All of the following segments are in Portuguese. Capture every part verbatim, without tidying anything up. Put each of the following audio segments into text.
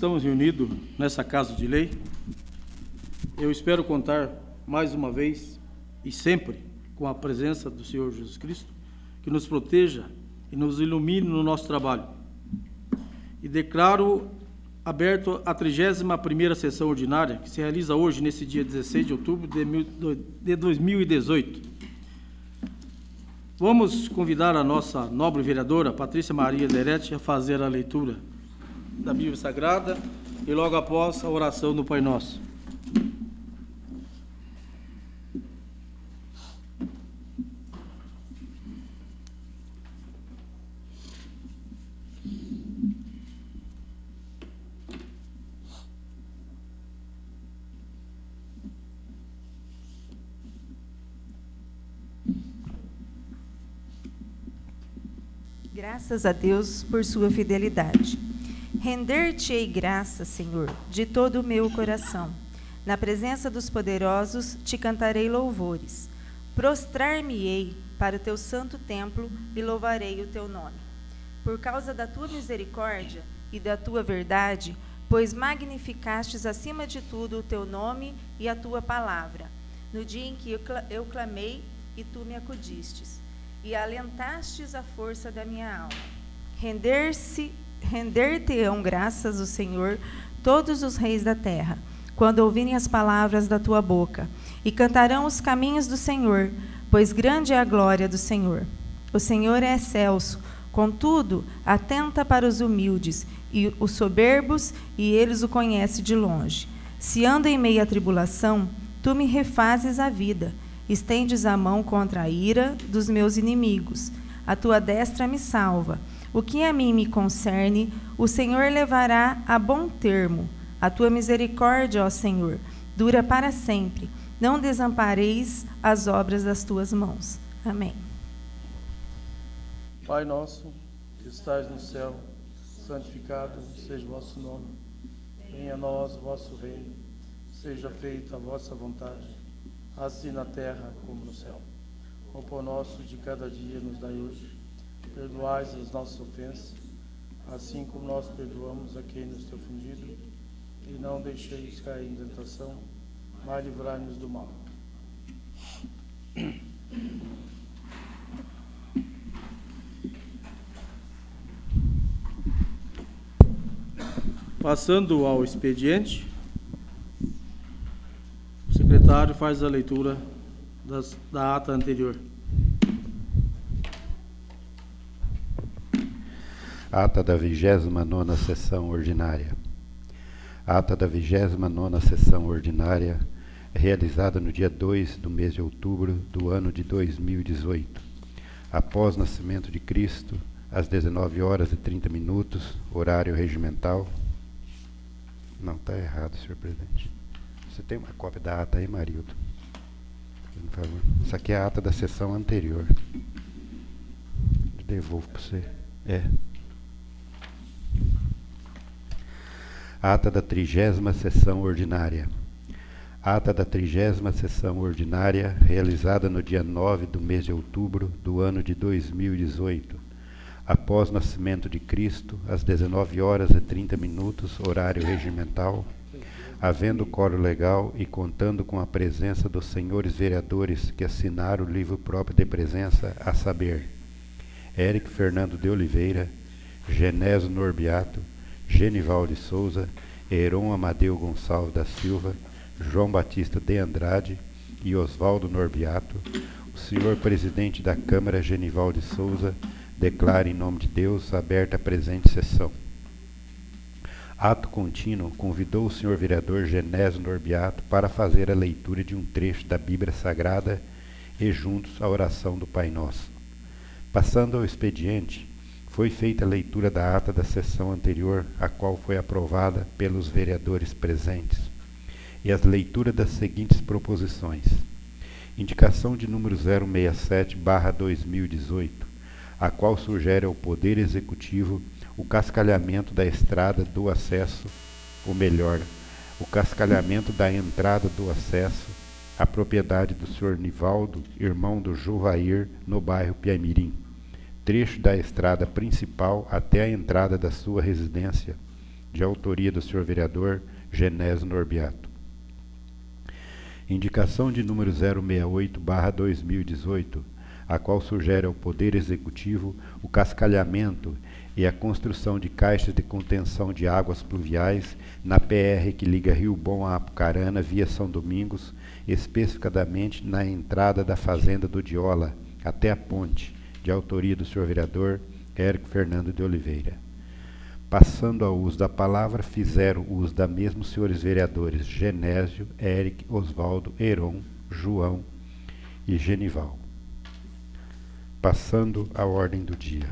estamos reunidos nessa casa de lei, eu espero contar mais uma vez e sempre com a presença do Senhor Jesus Cristo, que nos proteja e nos ilumine no nosso trabalho. E declaro aberto a trigésima primeira sessão ordinária, que se realiza hoje, nesse dia dezesseis de outubro de dois mil e dezoito. Vamos convidar a nossa nobre vereadora, Patrícia Maria Derete, a fazer a leitura da Bíblia Sagrada e logo após a oração do Pai Nosso. Graças a Deus por sua fidelidade. Render-te-ei graças, Senhor, de todo o meu coração. Na presença dos poderosos te cantarei louvores. Prostrar-me-ei para o teu santo templo e louvarei o teu nome. Por causa da tua misericórdia e da tua verdade, pois magnificastes acima de tudo o teu nome e a tua palavra. No dia em que eu, cl- eu clamei e tu me acudistes, e alentastes a força da minha alma. Render-se Render-te-ão graças ao Senhor todos os reis da terra, quando ouvirem as palavras da tua boca, e cantarão os caminhos do Senhor, pois grande é a glória do Senhor. O Senhor é excelso, contudo, atenta para os humildes e os soberbos, e eles o conhecem de longe. Se ando em meio à tribulação, tu me refazes a vida, estendes a mão contra a ira dos meus inimigos. A tua destra me salva. O que a mim me concerne, o Senhor levará a bom termo. A tua misericórdia, ó Senhor, dura para sempre. Não desampareis as obras das tuas mãos. Amém. Pai nosso, que estais no céu, santificado seja o vosso nome. Venha a nós o vosso reino. Seja feita a vossa vontade, assim na terra como no céu. O pão nosso de cada dia nos dai hoje. Perdoais as nossas ofensas, assim como nós perdoamos a quem nos tem ofendido, e não deixeis cair em tentação, mas livrai-nos do mal. Passando ao expediente, o secretário faz a leitura das, da ata anterior. Ata da vigésima nona sessão ordinária. Ata da vigésima nona sessão ordinária, realizada no dia dois do mês de outubro do ano de dois mil e dezoito. Após nascimento de Cristo, às dezenove horas e trinta minutos, horário regimental. Não, está errado, senhor presidente. Você tem uma cópia da ata aí, Marildo? Por favor. Isso aqui é a ata da sessão anterior. Eu devolvo para você. É. Ata da trigésima sessão ordinária. Ata da trigésima sessão ordinária, realizada no dia nove do mês de outubro do ano de dois mil e dezoito. Após nascimento de Cristo, às dezenove horas e trinta minutos, horário regimental, havendo quórum legal e contando com a presença dos senhores vereadores que assinaram o livro próprio de presença, a saber, Érico Fernando de Oliveira, Genésio Norbiato, Genival de Souza, Heron Amadeu Gonçalves da Silva, João Batista de Andrade e Oswaldo Norbiato, o senhor presidente da Câmara, Genival de Souza, declara em nome de Deus aberta a presente sessão. Ato contínuo, convidou o senhor vereador Genésio Norbiato para fazer a leitura de um trecho da Bíblia Sagrada e juntos a oração do Pai Nosso. Passando ao expediente, foi feita a leitura da ata da sessão anterior, a qual foi aprovada pelos vereadores presentes, e as leituras das seguintes proposições. Indicação de número zero sessenta e sete barra dois mil e dezoito, a qual sugere ao Poder Executivo o cascalhamento da estrada do acesso, ou melhor, o cascalhamento da entrada do acesso à propriedade do senhor Nivaldo, irmão do Juvair, no bairro Piamirim, trecho da estrada principal até a entrada da sua residência, de autoria do senhor vereador Genésio Norbiato. Indicação de número zero seis oito barra dois mil e dezoito, a qual sugere ao Poder Executivo o cascalhamento e a construção de caixas de contenção de águas pluviais na P R que liga Rio Bom a Apucarana via São Domingos, especificadamente na entrada da Fazenda do Diola até a ponte, de autoria do senhor vereador Érico Fernando de Oliveira. Passando ao uso da palavra, fizeram uso da mesma os senhores vereadores Genésio, Érico, Osvaldo, Heron, João e Genival. Passando à ordem do dia.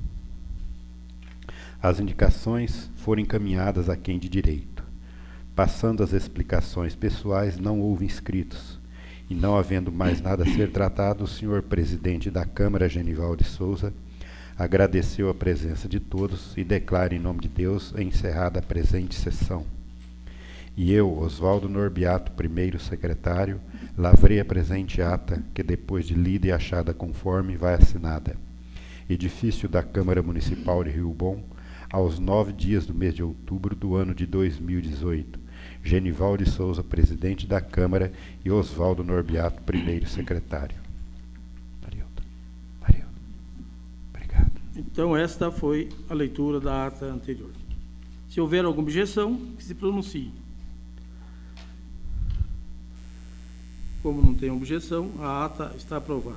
As indicações foram encaminhadas a quem de direito. Passando as explicações pessoais, não houve inscritos. E não havendo mais nada a ser tratado, o senhor presidente da Câmara, Genival de Souza, agradeceu a presença de todos e declara em nome de Deus encerrada a presente sessão. E eu, Osvaldo Norbiato, primeiro secretário, lavrei a presente ata, que depois de lida e achada conforme, vai assinada. Edifício da Câmara Municipal de Rio Bom, aos nove dias do mês de outubro do ano de dois mil e dezoito. Genival de Souza, presidente da Câmara, e Osvaldo Norbiato, primeiro secretário. Marildo. Marildo. Obrigado. Então, esta foi a leitura da ata anterior. Se houver alguma objeção, que se pronuncie. Como não tem objeção, a ata está aprovada.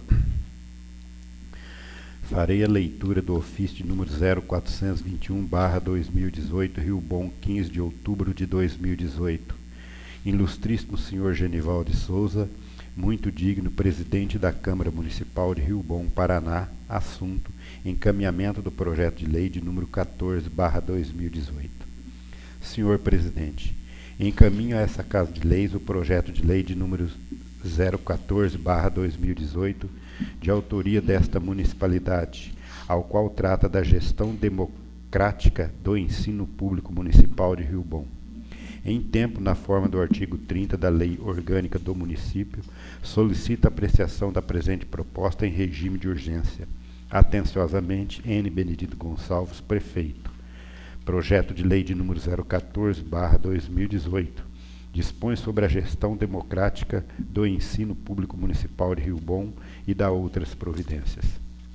Farei a leitura do ofício de número zero quatrocentos e vinte e um barra dois mil e dezoito, Rio Bom, quinze de outubro de dois mil e dezoito. Ilustríssimo senhor Genival de Souza, muito digno presidente da Câmara Municipal de Rio Bom, Paraná, assunto: encaminhamento do projeto de lei de número quatorze barra dois mil e dezoito. Senhor presidente, encaminho a essa Casa de Leis o projeto de lei de número zero quatorze barra dois mil e dezoito, de autoria desta municipalidade, ao qual trata da gestão democrática do ensino público municipal de Rio Bom. Em tempo, na forma do artigo trinta da Lei Orgânica do Município, solicita a apreciação da presente proposta em regime de urgência. Atenciosamente, N. Benedito Gonçalves, prefeito. Projeto de lei de número zero quatorze barra dois mil e dezoito. Dispõe sobre a gestão democrática do ensino público municipal de Rio Bom e da outras providências.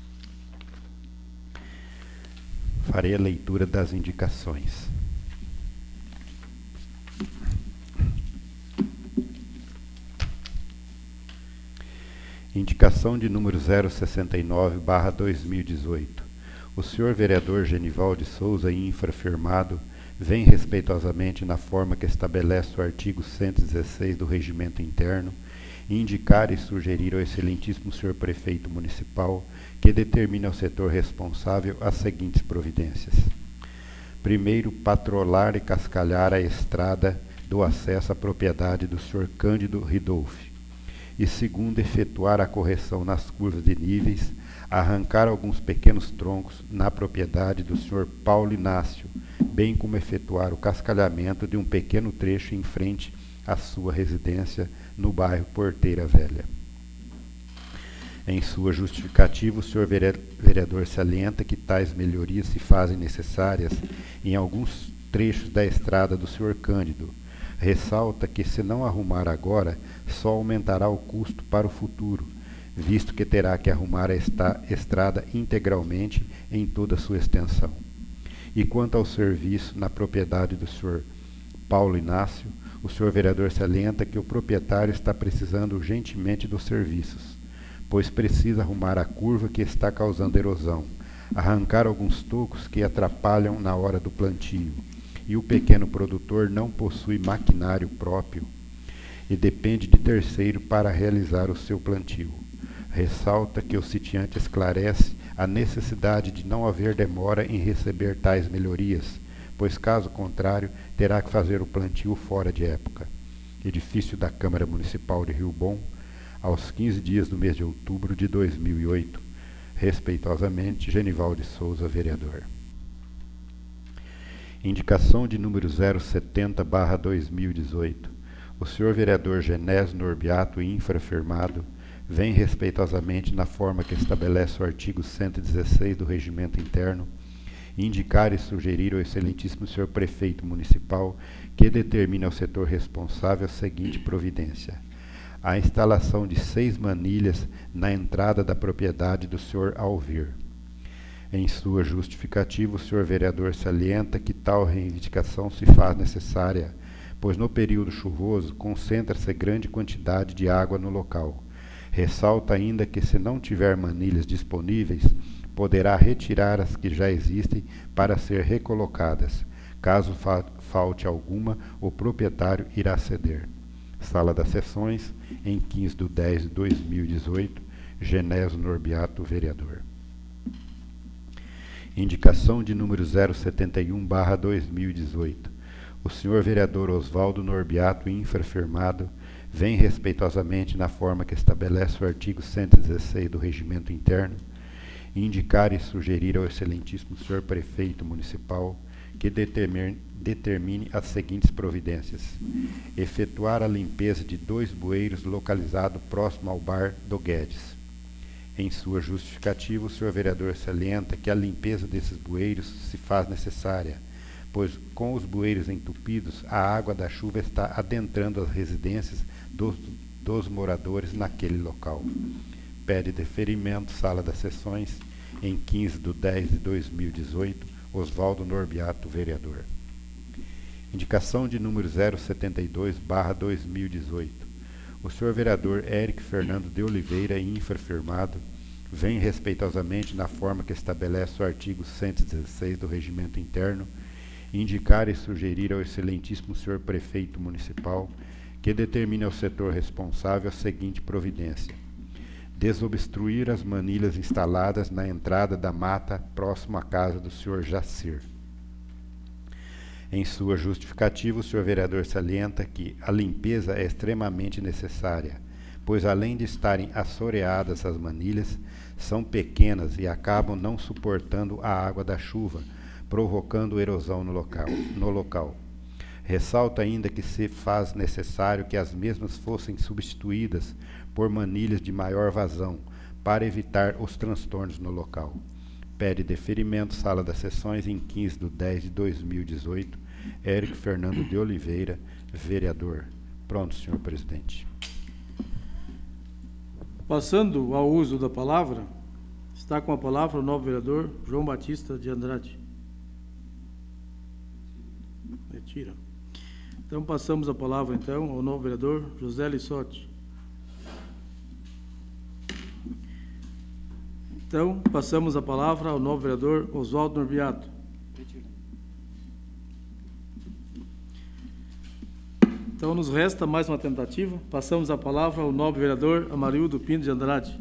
Farei a leitura das indicações. Indicação de número zero sessenta e nove barra dois mil e dezoito. O senhor vereador Genival de Souza, infrafirmado, vem respeitosamente na forma que estabelece o artigo cento e dezesseis do Regimento Interno, indicar e sugerir ao excelentíssimo senhor prefeito municipal que determine ao setor responsável as seguintes providências. Primeiro, patrolar e cascalhar a estrada do acesso à propriedade do senhor Cândido Ridolfi. E segundo, efetuar a correção nas curvas de níveis, arrancar alguns pequenos troncos na propriedade do senhor Paulo Inácio, bem como efetuar o cascalhamento de um pequeno trecho em frente à sua residência no bairro Porteira Velha. Em sua justificativa, o senhor vereador salienta que tais melhorias se fazem necessárias em alguns trechos da estrada do senhor Cândido. Ressalta que, se não arrumar agora, só aumentará o custo para o futuro, visto que terá que arrumar a esta estrada integralmente em toda a sua extensão. E quanto ao serviço na propriedade do senhor Paulo Inácio, o senhor vereador salienta que o proprietário está precisando urgentemente dos serviços, pois precisa arrumar a curva que está causando erosão, arrancar alguns tocos que atrapalham na hora do plantio, e o pequeno produtor não possui maquinário próprio e depende de terceiro para realizar o seu plantio. Ressalta que o sitiante esclarece a necessidade de não haver demora em receber tais melhorias, pois caso contrário terá que fazer o plantio fora de época. Edifício da Câmara Municipal de Rio Bom, aos quinze dias do mês de outubro de dois mil e oito. Respeitosamente, Genival de Souza, vereador. Indicação de número zero setenta barra dois mil e dezoito. O senhor vereador Genésio Norbiato, infrafirmado, vem respeitosamente na forma que estabelece o artigo cento e dezesseis do Regimento Interno, indicar e sugerir ao excelentíssimo senhor prefeito municipal que determine ao setor responsável a seguinte providência: a instalação de seis manilhas na entrada da propriedade do senhor Alvir. Em sua justificativa, o senhor vereador salienta que tal reivindicação se faz necessária, pois no período chuvoso concentra-se grande quantidade de água no local. Ressalta ainda que, se não tiver manilhas disponíveis, poderá retirar as que já existem para ser recolocadas. Caso fa- falte alguma, o proprietário irá ceder. Sala das Sessões, em quinze de dez de dois mil e dezoito, Genésio Norbiato, vereador. Indicação de número zero setenta e um barra dois mil e dezoito. O senhor vereador Oswaldo Norbiato, infrafirmado, vem respeitosamente, na forma que estabelece o artigo cento e dezesseis do Regimento Interno, indicar e sugerir ao excelentíssimo senhor prefeito municipal que determine, determine as seguintes providências: efetuar a limpeza de dois bueiros localizados próximo ao bar do Guedes. Em sua justificativa, o senhor vereador salienta que a limpeza desses bueiros se faz necessária, pois com os bueiros entupidos, a água da chuva está adentrando as residências dos, dos moradores naquele local. Pede deferimento, Sala das Sessões, em quinze de dez de dois mil e dezoito, Oswaldo Norbiato, vereador. Indicação de número zero setenta e dois barra dois mil e dezoito. O senhor vereador Érico Fernando de Oliveira, infrafirmado, vem respeitosamente, na forma que estabelece o artigo cento e dezesseis do Regimento Interno, indicar e sugerir ao excelentíssimo senhor prefeito municipal que determine ao setor responsável a seguinte providência: desobstruir as manilhas instaladas na entrada da mata próximo à casa do senhor Jacir. Em sua justificativa, o senhor vereador salienta que a limpeza é extremamente necessária, pois além de estarem assoreadas as manilhas, são pequenas e acabam não suportando a água da chuva, provocando erosão no local. No local. Ressalta ainda que se faz necessário que as mesmas fossem substituídas por manilhas de maior vazão, para evitar os transtornos no local. Pede deferimento, Sala das Sessões, em quinze de dez de dois mil e dezoito, Érico Fernando de Oliveira, vereador. Pronto, senhor presidente. Passando ao uso da palavra, está com a palavra o novo vereador João Batista de Andrade. Retira. Então, passamos a palavra, então, ao novo vereador José Lissotti. Então, passamos a palavra ao novo vereador Oswaldo Norbiato. Então, nos resta mais uma tentativa. Passamos a palavra ao novo vereador Amarildo Pinto de Andrade.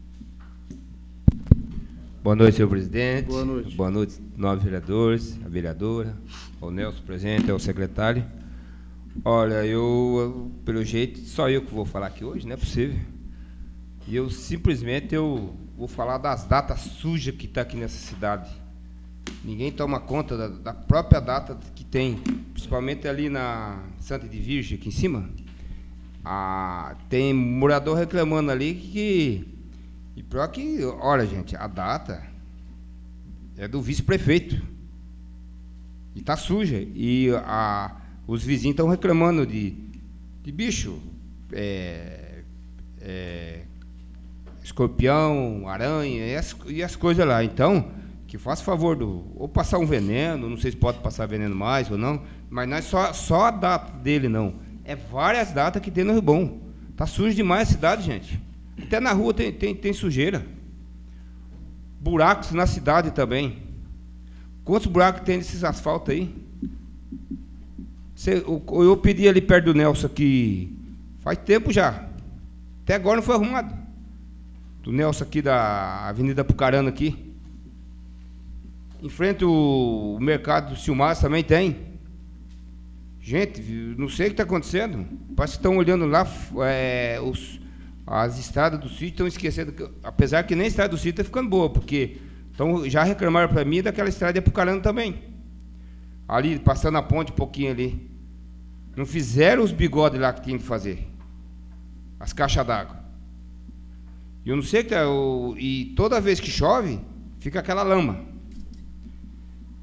Boa noite, senhor presidente. Boa noite. Boa noite, nove vereadores, a vereadora, ao Nelson presente, ao secretário. Olha, eu, pelo jeito, só eu que vou falar aqui hoje, não é possível. E eu, simplesmente, eu vou falar das datas sujas que está aqui nessa cidade. Ninguém toma conta da, da própria data que tem, principalmente ali na Santa de Virgem, aqui em cima. Ah, tem morador reclamando ali que... E pior que, olha, gente, a data é do vice-prefeito. E está suja. E a, os vizinhos estão reclamando de, de bicho, é, é, escorpião, aranha e as, e as coisas lá. Então, que faça favor do... Ou passar um veneno, não sei se pode passar veneno mais ou não, mas não é só, só a data dele, não. É várias datas que tem no Rio Bom. Está sujo demais a cidade, gente. Até na rua tem, tem, tem sujeira. Buracos na cidade também. Quantos buracos tem nesses asfaltos aí? Cê, eu, eu pedi ali perto do Nelson aqui, faz tempo já. Até agora não foi arrumado. Do Nelson aqui da Avenida Pucarana aqui. Em frente o, o mercado do Silmar também tem. Gente, não sei o que está acontecendo. Parece que estão olhando lá, é, os, as estradas do sítio estão esquecendo, que, apesar que nem a estrada do sítio está ficando boa, porque então, já reclamaram para mim daquela estrada de Apucarana também. Ali, passando a ponte um pouquinho ali. Não fizeram os bigodes lá que tinham que fazer. As caixas d'água. E eu não sei que tá, o, e toda vez que chove, fica aquela lama.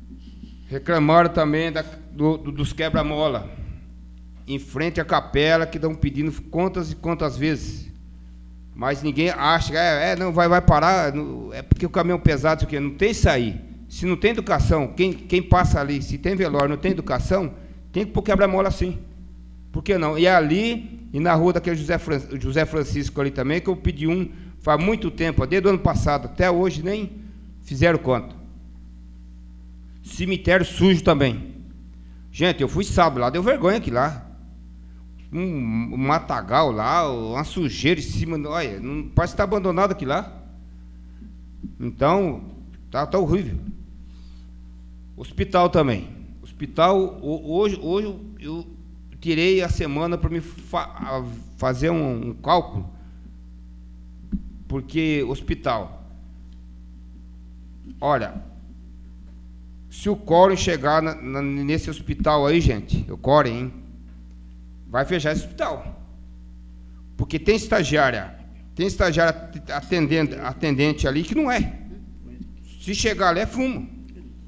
Reclamaram também da, do, do, dos quebra-mola, em frente à capela, que estão pedindo quantas e quantas vezes. Mas ninguém acha, é, é não, vai, vai parar, não, é porque o caminhão pesado, isso aqui, não tem isso aí. Se não tem educação, quem, quem passa ali, se tem velório, não tem educação, tem que pôr quebra-mola assim. Por que não? E ali, e na rua daquele José, Fran, José Francisco ali também, que eu pedi um, faz muito tempo, desde o ano passado, até hoje nem fizeram conta. Cemitério sujo também. Gente, eu fui sábado lá, deu vergonha aqui lá. Um, um matagal lá, uma sujeira em cima, olha, não parece que está abandonado aqui lá. Então, tá, tá horrível. Hospital também. Hospital, hoje, hoje eu tirei a semana para me fa fazer um, um cálculo, porque hospital, olha, se o Core chegar na, na, nesse hospital aí, gente, o Core, hein, vai fechar esse hospital, porque tem estagiária, tem estagiária atendente, atendente ali que não é. Se chegar ali é fumo.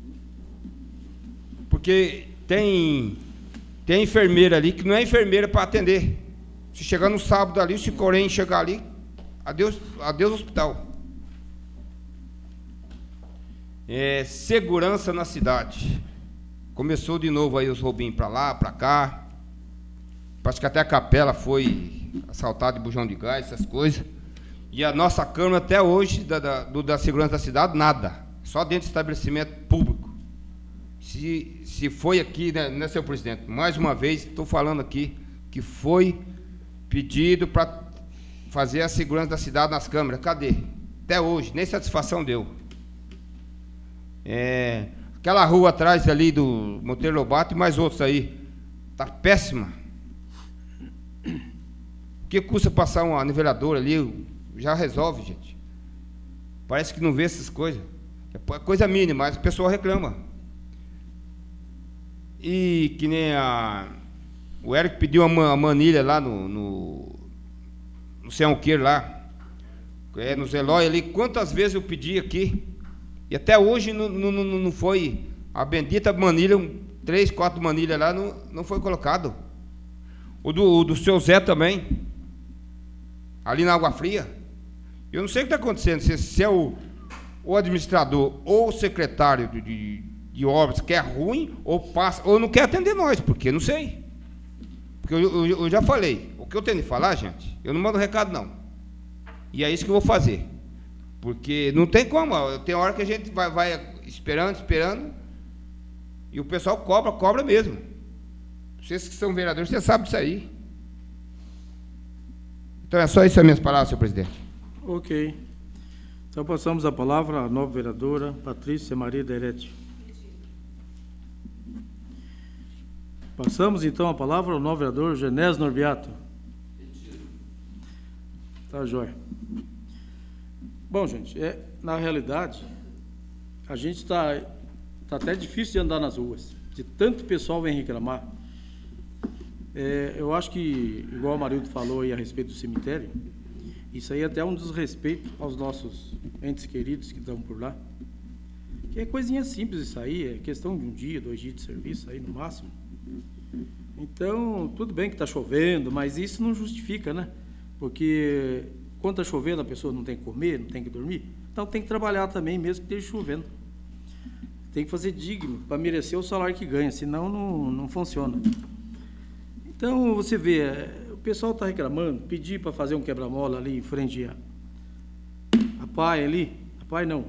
Porque tem, tem enfermeira ali que não é enfermeira para atender. Se chegar no sábado ali, se o Corém chegar ali, adeus, adeus hospital. É, segurança na cidade. Começou de novo aí os roubinhos para lá, para cá. Acho que até a capela foi assaltada de bujão de gás, essas coisas. E a nossa Câmara até hoje, da, da, do, da segurança da cidade, nada. Só dentro de estabelecimento público. Se, se foi aqui, né, né, senhor presidente, mais uma vez, estou falando aqui, que foi pedido para fazer a segurança da cidade nas câmaras. Cadê? Até hoje, nem satisfação deu. É, aquela rua atrás ali do Monteiro Lobato e mais outros aí, está péssima. O que custa passar uma niveladora ali? Já resolve, gente. Parece que não vê essas coisas. É coisa mínima, mas o pessoal reclama. E que nem a, o Érico pediu uma manilha lá no, no, no Céu Queiro lá, é, no Zelói ali, quantas vezes eu pedi aqui, e até hoje não, não, não, não foi, a bendita manilha, um, três, quatro manilhas lá, não, não foi colocado. O do, o do seu Zé também, ali na Água Fria, eu não sei o que está acontecendo, se, se é o, o administrador ou o secretário de, de de obras que é ruim, ou passa, ou não quer atender nós, porque não sei. Porque eu, eu, eu já falei, o que eu tenho de falar, gente, eu não mando recado, não. E é isso que eu vou fazer. Porque não tem como, tem hora que a gente vai, vai esperando, esperando, e o pessoal cobra, cobra mesmo. Vocês que são vereadores, vocês sabem disso aí. Então é só isso as minhas palavras, senhor presidente. Ok. Então passamos a palavra à nova vereadora, Patrícia Maria Derete. Passamos, então, a palavra ao novo vereador Genésio Norbiato. Tá, jóia. Bom, gente, é, na realidade, a gente está tá até difícil de andar nas ruas, de tanto pessoal vem reclamar. É, eu acho que, igual o Marildo falou aí a respeito do cemitério, isso aí é até um desrespeito aos nossos entes queridos que estão por lá. Que é coisinha simples isso aí, é questão de um dia, dois dias de serviço aí no máximo. Então, tudo bem que está chovendo, mas isso não justifica, né? Porque quando está chovendo a pessoa não tem que comer, não tem que dormir, então tem que trabalhar também, mesmo que esteja chovendo. Tem que fazer digno para merecer o salário que ganha, senão não, não funciona. Então, você vê, o pessoal está reclamando, pedir para fazer um quebra-mola ali em frente a, a Pai ali, a Pai não,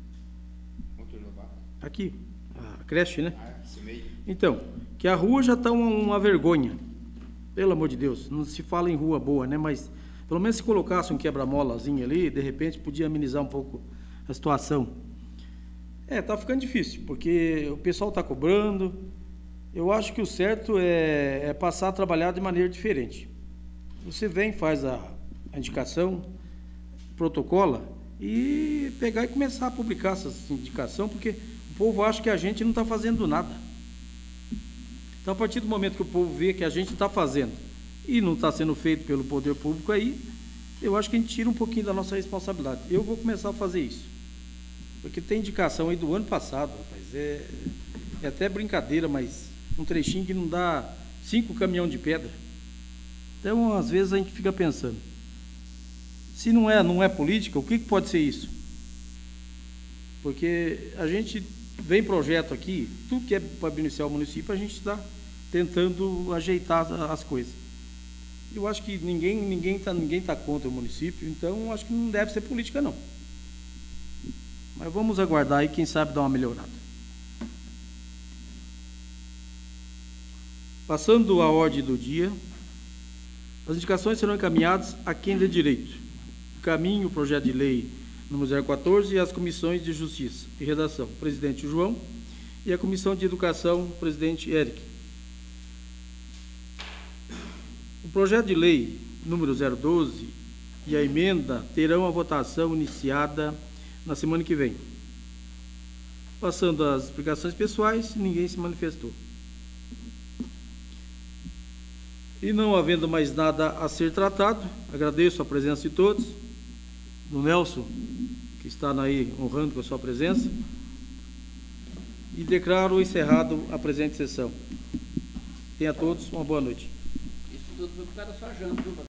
aqui, a creche, né? Então, que a rua já está uma, uma vergonha, pelo amor de Deus, não se fala em rua boa, né? Mas pelo menos se colocasse um quebra-molazinho ali, de repente podia amenizar um pouco a situação. É, está ficando difícil, porque o pessoal está cobrando. Eu acho que o certo é, é passar a trabalhar de maneira diferente. Você vem, faz a, a indicação, protocola, e pegar e começar a publicar essa indicação, porque o povo acha que a gente não está fazendo nada. Então, a partir do momento que o povo vê que a gente está fazendo e não está sendo feito pelo poder público aí, eu acho que a gente tira um pouquinho da nossa responsabilidade. Eu vou começar a fazer isso. Porque tem indicação aí do ano passado, rapaz, é, é até brincadeira, mas um trechinho que não dá cinco caminhões de pedra. Então, às vezes, a gente fica pensando, se não é, não é política, o que, que pode ser isso? Porque a gente vem projeto aqui, tudo que é para beneficiar o município, a gente está tentando ajeitar as coisas. Eu acho que ninguém ninguém está ninguém tá contra o município, então acho que não deve ser política, não. Mas vamos aguardar aí, quem sabe dar uma melhorada. Passando à ordem do dia, as indicações serão encaminhadas a quem de direito. Caminho o projeto de lei número zero quatorze e as comissões de Justiça e Redação, presidente João, e a Comissão de Educação, presidente Eric. O projeto de lei número zero doze e a emenda terão a votação iniciada na semana que vem. Passando às explicações pessoais, ninguém se manifestou. E não havendo mais nada a ser tratado, agradeço a presença de todos, do Nelson, que está aí honrando com a sua presença, e declaro encerrado a presente sessão. Tenha a todos uma boa noite. Isso tudo foi por causa da sua janta, viu,